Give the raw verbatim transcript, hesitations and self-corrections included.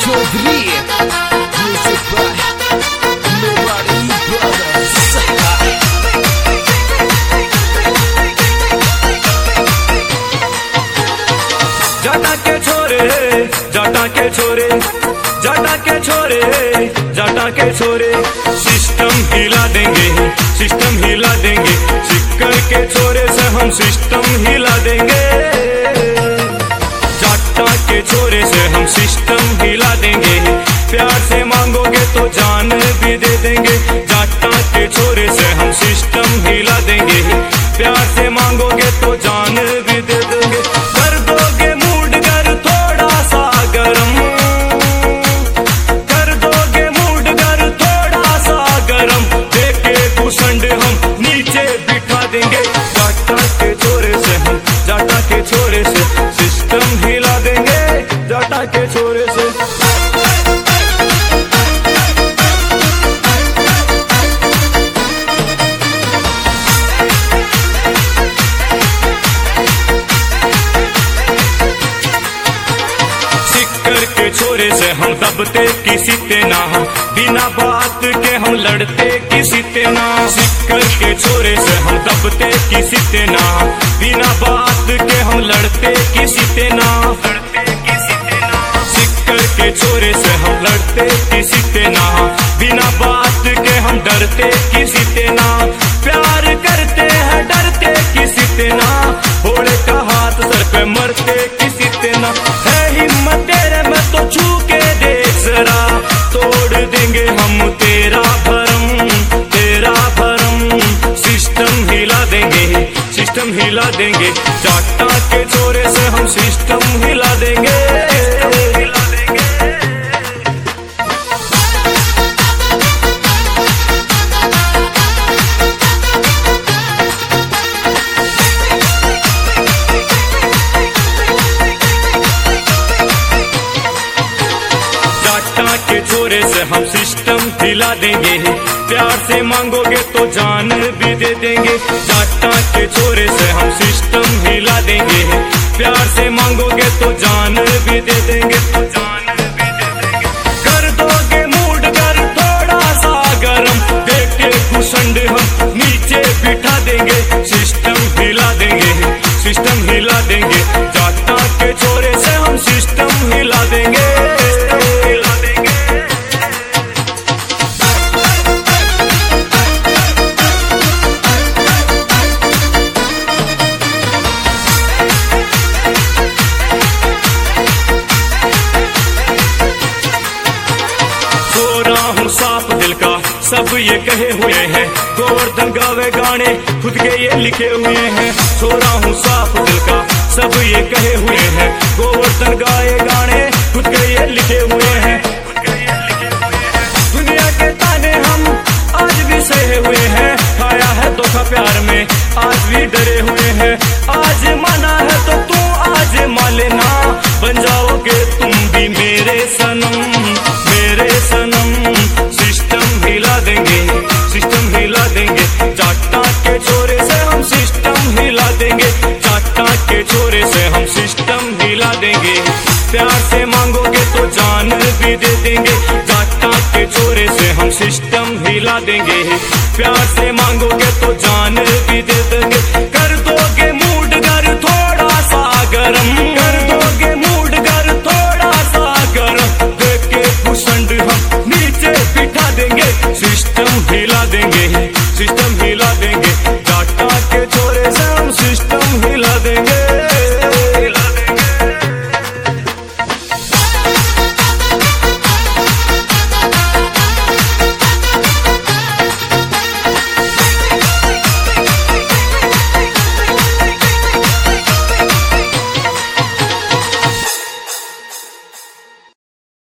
Chaudhary music by Mewari brothers. जाटा के छोरे जाटा के छोरे जाटा के छोरे जाटा के छोरे सिस्टम हिला देंगे सिस्टम हिला देंगे सिक्कर के छोरे से हम सिस्टम हिला देंगे जाटा के छोरे से हम सिस्टम हिला देंगे प्यार से मांगोगे तो जान भी दे देंगे जाटा के छोरे से हम सिस्टम हिला देंगे प्यार से मांगोगे तो जान भी दे देंगे कर दोगे मूड कर थोड़ा सा गरम कर दोगे मूड कर थोड़ा सा गरम देके घुसंड हम नीचे बिठा देंगे जाटा के छोरे से हम जाटा के छोरे से सिस्टम हिला देंगे जाटा के छोरे से। के छोरे से हम दबते किसी ते ना बिना बात के हम लड़ते किसी ते ना सिक्कर के छोरे से हम दबते किसी ते ना बिना बात के हम लड़ते किसी ते ना सिक्कर के छोरे से हम लड़ते किसी ते ना बिना बात के हम डरते किसी ते ना प्यार करते हैं डरते किसी ते ना भोले का हाथ सर पे मरते किसी ते ना है हिम्मत तेरे में तो छू के देख जरा तोड़ देंगे हम तेरा भरम तेरा भरम सिस्टम हिला देंगे सिस्टम हिला देंगे जाटा के छोरे से हम सिस्टम हिला देंगे हिला देंगे। के छोरे से हम सिस्टम हिला देंगे प्यार से मांगोगे तो जान भी दे देंगे जाटा के छोरे से हम सिस्टम हिला देंगे प्यार से मांगोगे तो जान भी दे देंगे तो जान भी दे देंगे कर दोगे मूड कर थोड़ा सा गरम देखे घुसंड हम नीचे बिठा देंगे सिस्टम हिला देंगे सिस्टम हिला देंगे जाटा के छोरे से हम सिस्टम हिला देंगे हिला देंगे। साफ दिल का सब ये कहे हुए हैं गोवर्धन गावे गाने खुद के ये लिखे हुए हैं सो रहा हूँ साफ दिल का सब ये कहे हुए हैं गोवर्धन गाए गाने खुद के ये लिखे हुए हैं दुनिया के ताने हम आज भी सहे हुए हैं खाया है धोखा प्यार में आज भी डरे हुए हैं आज माना है तो तू आज मान लेना बन जाओगे तुम भी मेरे सनम मेरे सनम सिस्टम हिला देंगे सिस्टम हिला देंगे जाटा के छोरे से हम सिस्टम हिला देंगे जाटा के छोरे से हम सिस्टम हिला देंगे प्यार से मांगोगे तो जान भी दे देंगे जाटा के छोरे से हम सिस्टम हिला देंगे प्यार से मांगोगे तो जान भी दे देंगे।